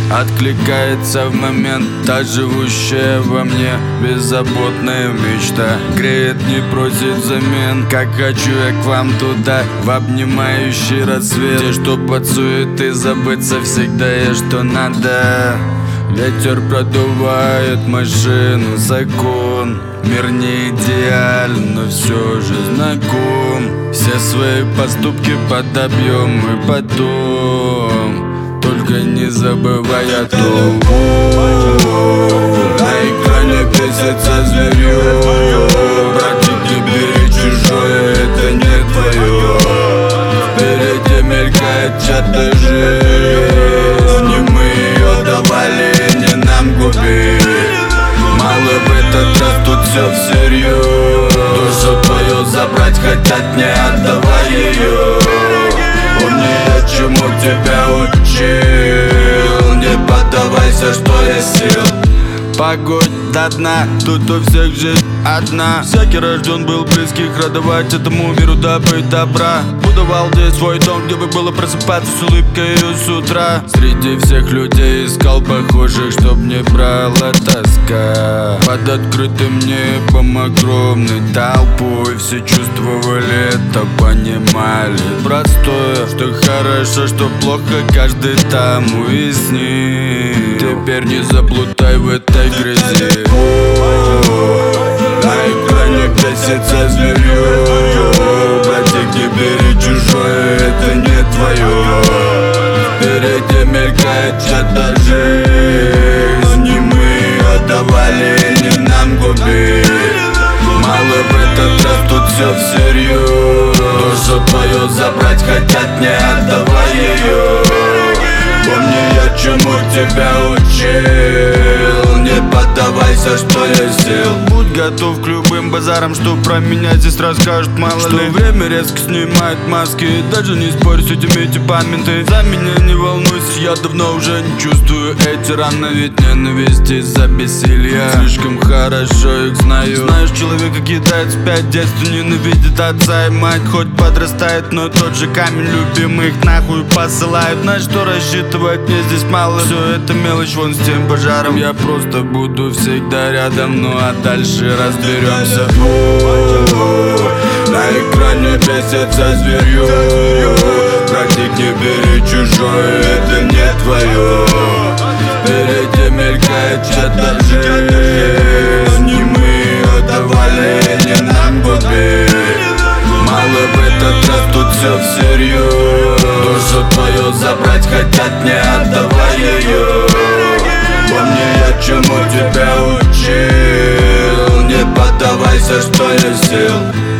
Откликается в момент та живущая во мне беззаботная мечта. Греет, не просит взамен, как хочу я к вам туда, в обнимающий рассвет. Те, что под суеты, забыться всегда есть что надо. Ветер продувает машину, закон. Мир не идеален, но все же знаком. Все свои поступки подобьем мы потом, только не забывай о том. На экране бесится зверье. Братик, не бери чужое, это не твое. Впереди мелькает чья-то жизнь, мы ее давали, не нам губить. Мало в этот раз, тут все всерьез. Душу твою забрать хотят, не отдавай ее. Помни, чему тебя учил. Не поддавайся, что есть сил. Погодь до дна, тут у всех жизнь одна. Всякий рожден был близких радовать этому миру добыть добра. Будовал здесь свой дом, где бы было просыпаться с улыбкой с утра. Среди всех людей искал похожих, чтоб не брала тоска. Под открытым небом огромной толпой все чувствовали это, понимали простое, что хорошо, что плохо, каждый там уяснит. Теперь не заплутай в этой грязи. На экране бесится зверье. Братик, не бери чужое, это не твое. Впереди мелькает чья-то жизнь, и мы ее давали, не нам губить. Мало в этот раз, тут все всерьез. Душу твою забрать хотят, не отдавай ее. Помни, я чему тебя учил. Не поддавайся, что есть сил. Будь готов к любым базарам, что про меня здесь расскажут, мало что ли. Время резко снимает маски, даже не спорь с этими типами. Ты за меня не волнуйся, я давно уже не чувствую эти раны. Ведь ненависть из-за бессилья, слишком хорошо их знаю. Знаешь, человека кидает спять, детство ненавидит отца и мать. Хоть подрастает, но тот же камень любимых нахуй посылают. На что рассчитывать мне здесь мало. Все это мелочь, вон с тем пожаром. Я просто буду всегда рядом, ну а дальше разберемся. На экране бесится зверье. Братик, не бери чужое, это не твое. Впереди мелькает чья-то жизнь, и мы ее давали, не нам губить. Мало в этот раз, тут все всерьез. Душу твою забрать хотят, не отдавай ее. Помни, я чему тебя учил. Не поддавайся, что есть сил.